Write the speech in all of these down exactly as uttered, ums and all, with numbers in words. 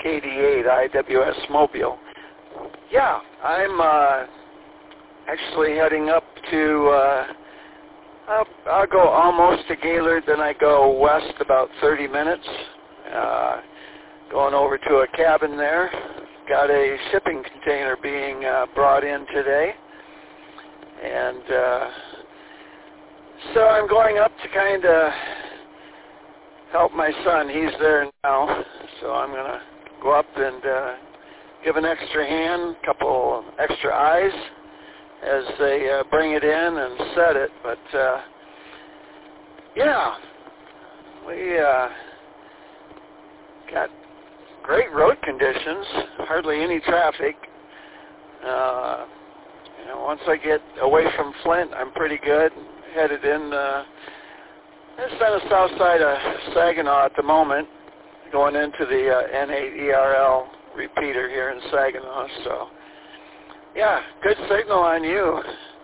K D eight I W S Mobile. Yeah, I'm uh, actually heading up to, uh, I'll, I'll go almost to Gaylord, then I go west about thirty minutes, uh, going over to a cabin there. Got a shipping container being uh, brought in today, and uh, so I'm going up to kind of help my son. He's there now, so I'm going to go up and uh, give an extra hand, a couple extra eyes as they uh, bring it in and set it. But uh, yeah, we uh, got great road conditions, hardly any traffic. Uh, you know, once I get away from Flint, I'm pretty good. Headed in, uh, it's on the south side of Saginaw at the moment, going into the uh, N eight E R L repeater here in Saginaw. So, yeah, good signal on you.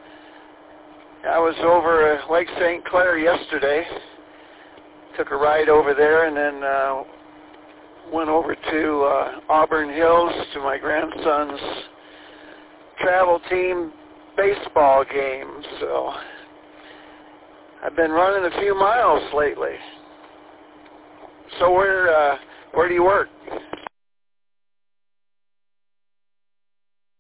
I was over at Lake Saint Clair yesterday. Took a ride over there and then uh, went over to uh, Auburn Hills to my grandson's travel team baseball game. So I've been running a few miles lately. So where uh, where do you work?